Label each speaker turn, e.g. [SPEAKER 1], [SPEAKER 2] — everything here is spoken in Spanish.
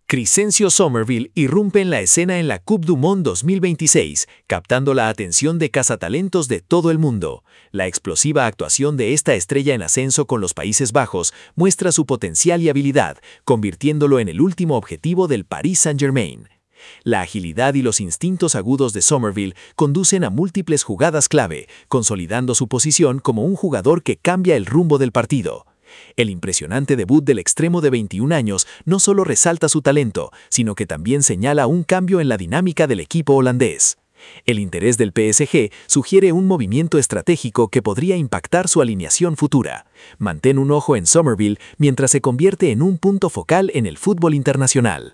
[SPEAKER 1] Crescencio Somerville irrumpe en la escena en la Coupe du Monde 2026, captando la atención de cazatalentos de todo el mundo. La explosiva actuación de esta estrella en ascenso con los Países Bajos muestra su potencial y habilidad, convirtiéndolo en el último objetivo del Paris Saint-Germain. La agilidad y los instintos agudos de Somerville conducen a múltiples jugadas clave, consolidando su posición como un jugador que cambia el rumbo del partido. El impresionante debut del extremo de 21 años no solo resalta su talento, sino que también señala un cambio en la dinámica del equipo holandés. El interés del PSG sugiere un movimiento estratégico que podría impactar su alineación futura. Mantén un ojo en Somerville mientras se convierte en un punto focal en el fútbol internacional.